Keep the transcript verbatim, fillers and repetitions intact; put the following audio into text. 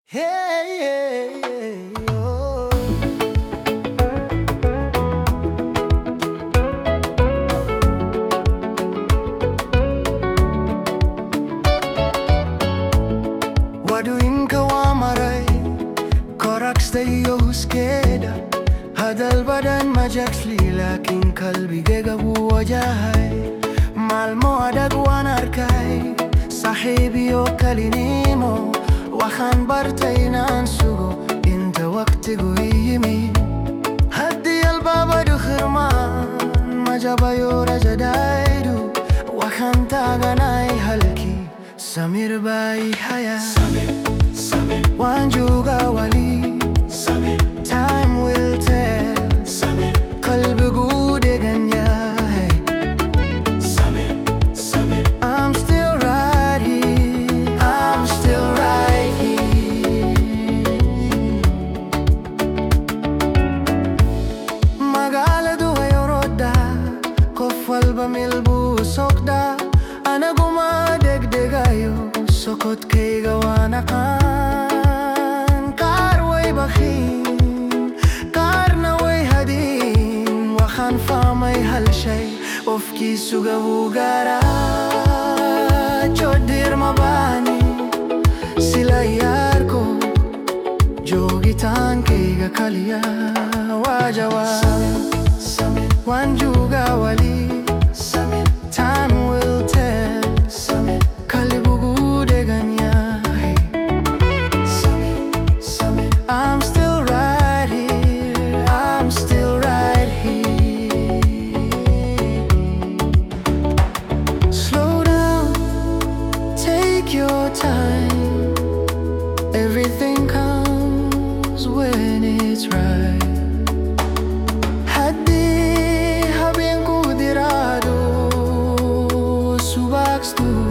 Hey, hey, hey, oh. Waduin ka wamaray Koraks tayo huskeda Hadal badan majaksli Lakin kalbi gega buwajahay Malmo adagwan arkay Sahibi o kalinimo Waxaan bartay inaan sugo inta waqtigu yimi Haddii albaabadu xirmaan ma jabayo rajadaydu Waxaan taaganay halkii Samir baa i haya waan joogaa wali Time will tell qalbigu degan yahay I'm still right here I'm still right here Magaaladu ay oroda qof walba meel buu socdaa anaguma degdegayo socodkayga waan aqaan qaar way bakhiin qaarna way hadiin waxaan fahmay hal shay qofkii suga wuu gaaraa joodhir ma baahni sila yaarko joogitaankayga kaliya waa jawaab waan joogaa wali Time will tell qalbigu degan yahay I'm still right here I'm still right here Slow down, take your time Everything comes when it's right Haddii habeenku diraado subax tu